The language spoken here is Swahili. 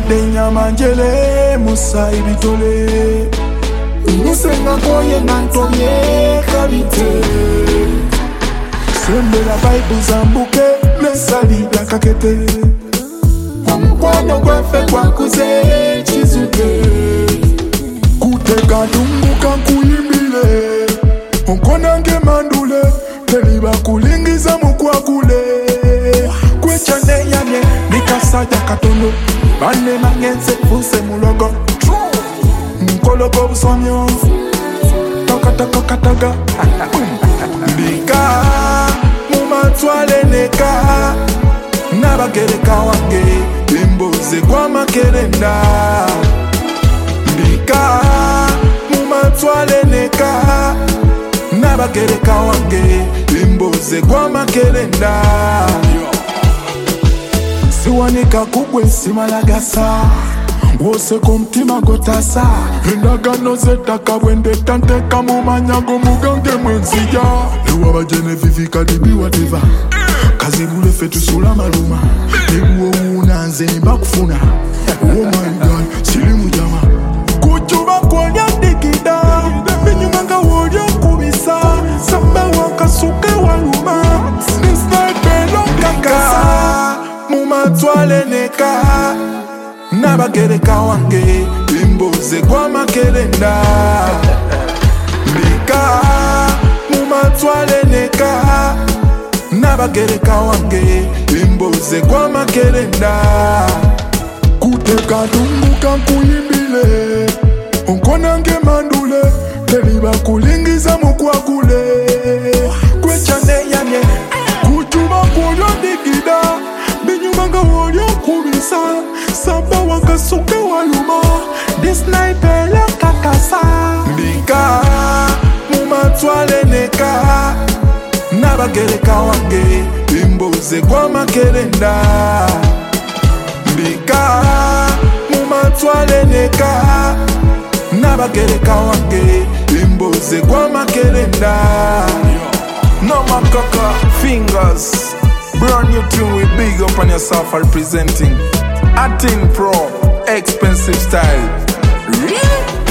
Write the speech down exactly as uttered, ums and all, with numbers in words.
denya manjele musa ibitole Unusenga koye nantoye kabite Sembe la Bible zambuke Nesali ya kakete Omukwano gwefe gwakuze chizuke Kuteka dumbuka kuyimbile Onkonange mandule Teliba kulingiza mukwakule Kwechane yanye Nikasaja katono Bane mangense fuse mulogo Mkoloko busomyo Tokataka kataga Bika Mumatwale neka Nabagereka wange Imboze kwa makerenda Bika Mumatwale neka Nabagereka wange Imboze kwa makerenda Siwanika kubwe simalagasa Wose kumtima gotasa Endagano zetaka wende tante kamu manyago mugange mwenzija Ewa bajene vivika dibi whatever Kazi bule fetu sula maluma Ebu unanze nimba kufuna Oh my god, silimu jama Kuchuba kwenye dikida Binyumanga wodio kubisa Samba wakasuke waluma Nisnaipe kakasa Mumatwale neka Nabagereka wange Imboze kwa makerenda Bika Mumatwale neka Nabagereka wange Imboze kwa makerenda Kuteka dumbuka kuyimbile Onkonange mandule Teliba kulingiza mukwakule Kwechane yanye Kuchuba kuyo digida Binyumanga woyo kubisa Saba wakasuke waluma This night ya kakasa Bika Mumatwale neka Nabagereka wange Imboze kwa makerenda Bika Mumatwale neka Nabagereka wange Imboze kwa makerenda No makaka fingers Brand new tune with big up on yourself representing Atin Pro Expensive Style. Really?